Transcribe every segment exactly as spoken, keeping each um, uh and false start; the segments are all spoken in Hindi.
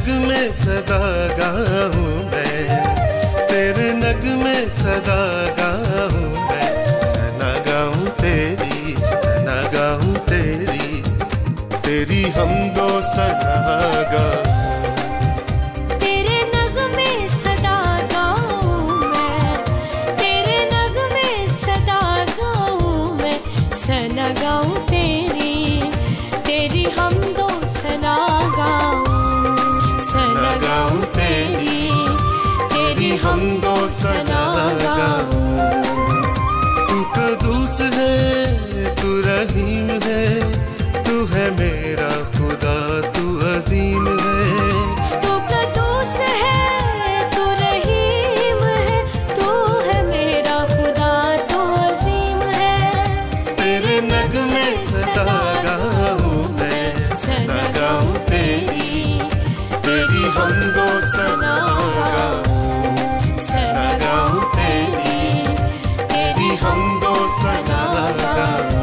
नगमे सदा गाऊं मैं, तेरे नगमे सदा गाऊं मैं। सना गाऊं तेरी, सना गाऊं तेरी, तेरी हम दो सना गाऊं। तेरे नगमे सदा गाऊं मैं, तेरे नगमे सदा गाऊं मैं। सना गाऊं तेरी, तेरी हम दो सना गाऊं। सना गाऊं तेरी, तेरी हम दो सना गाऊं। तू कदूस है, तू रहीम है, तू है मेरा खुदा, तू अजीम है। तू कदूस है, तू रहीम है, तू है मेरा खुदा, तू अजीम है। तेरे नगमे सदा गाऊं मैं, सना गाऊं तेरी, तेरी हम दो सना गाऊं। सना गाऊं तेरी, तेरी हम दो सना गाऊं।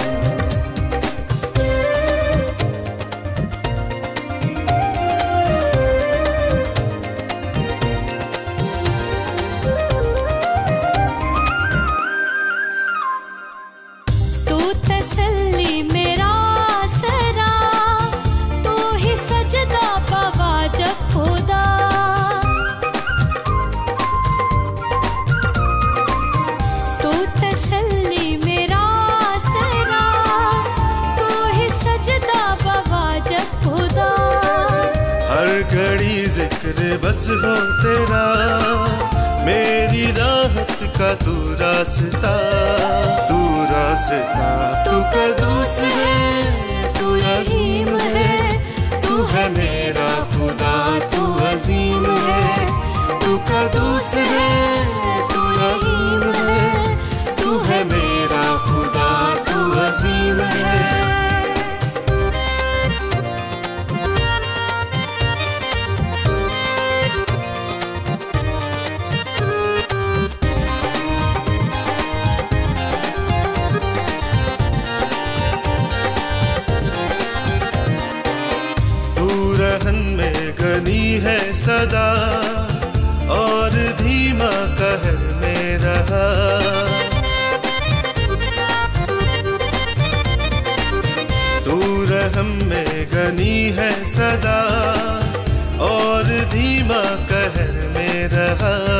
तू तसल्ली मेरा आसरा, तू ही सजदा पावा जब खुदा। तू तसल्ली मेरा आसरा, तू ही सजदा पावा जब खुदा। हर घड़ी जिक्र बस हो तेरा, मेरी राहत का तू रास्ता, तू रास्ता। तू कदूस है, तू रहीम है, तू है मेरा खुदा, तू अजीम है। तू कदूस है, तू रहीम है, तू है मेरा खुदा, तू अजीम है। रहन में घनी है सदा, और धीमा कहर में रहा। तू रहम में घनी है सदा, और धीमा कहर में रहा।